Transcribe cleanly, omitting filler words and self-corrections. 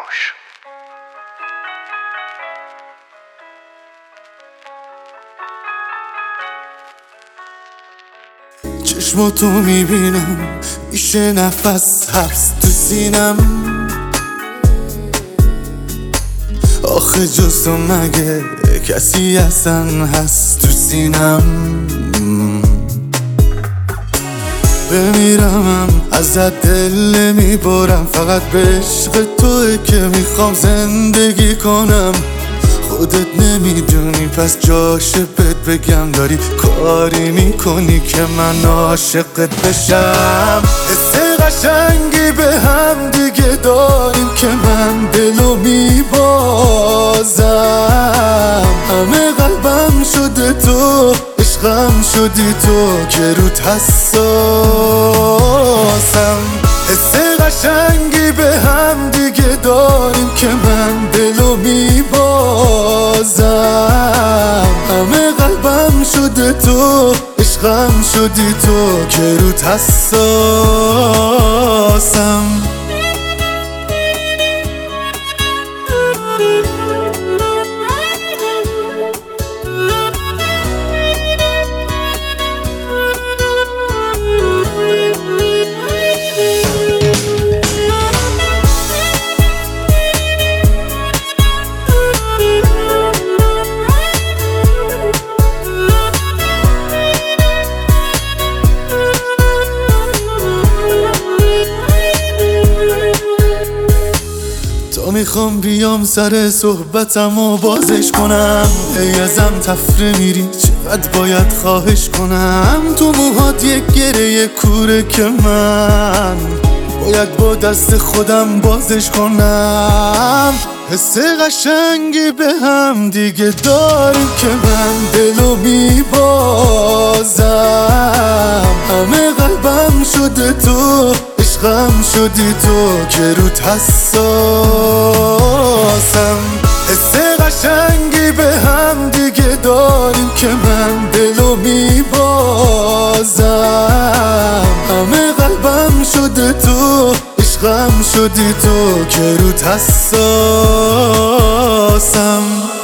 باش. چشماتو میبینم میشه نفس حبس تو سینم. آخه جز تو مگه کسی اصلا هست تو سینم؟ بمیرمم ازت دل میبرم، فقط به عشق توه که میخوام زندگی کنم. خودت نمیدونی پس جاشه بهت بگم، داری کاری میکنی که من عاشقت بشم. حس قشنگی به هم دیگه داریم که من دلو میبازم. همه قلبم شده تو، عشقم شدی تو که روت حساسم. حس قشنگی به هم دیگه داریم که من دلو میبازم. همه قلبم شده تو، عشقم شدی تو که روت حساسم. میخوام بیام سر صحبتم و بازش کنم. ای ازم تفره میری چقدر باید خواهش کنم. تو موهات یک گره کوره که من باید با دست خودم بازش کنم. حس قشنگی به هم دیگه داریم که من دلو میبازم. همه قلبم شده تو، عشقم شدی تو که روت حساسم. حس قشنگی به هم دیگه داریم که من دلو میبازم. همه قلبم شده تو، عشقم شدی تو که روت حساسم.